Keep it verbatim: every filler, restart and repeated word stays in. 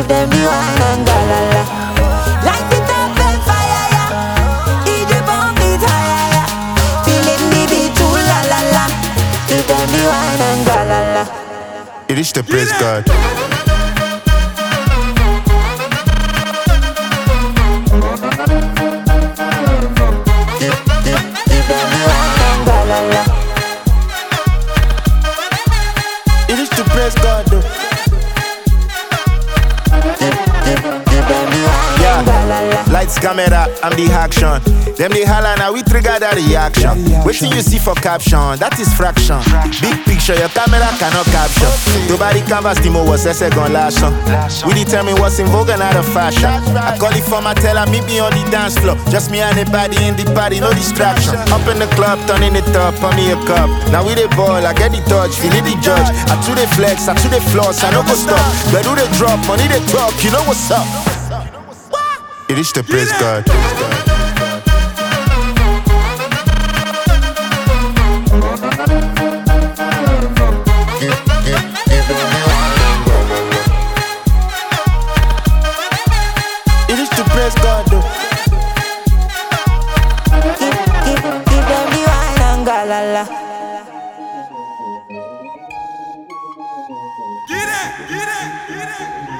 them the wine and galala. Light it up and fire, yeah. D J bomb it higher, yeah. Feeling the beat too la la la. Give them the wine and galala. It is the praise God. It is to praise God though. Yeah, lights, camera, I'm the action. Them they holla now we trigger that reaction. Waiting you see for caption, that is fraction. Big picture, your camera cannot capture. Nobody canvas the mo was a second last song. We determine what's in vogue and out of fashion. I call it for my teller, meet me on the dance floor. Just me and the body in the party, no distraction. Up in the club, turning it up, pour me a cup. Now we the ball, I get the touch, feel it the judge. I to the flex, I to the floss, I no go stop. Where do they drop, money they talk, you know what's up. It is the praise God. It is to praise God though. Give, give, give them the wine and galala. Get it, get it, get it.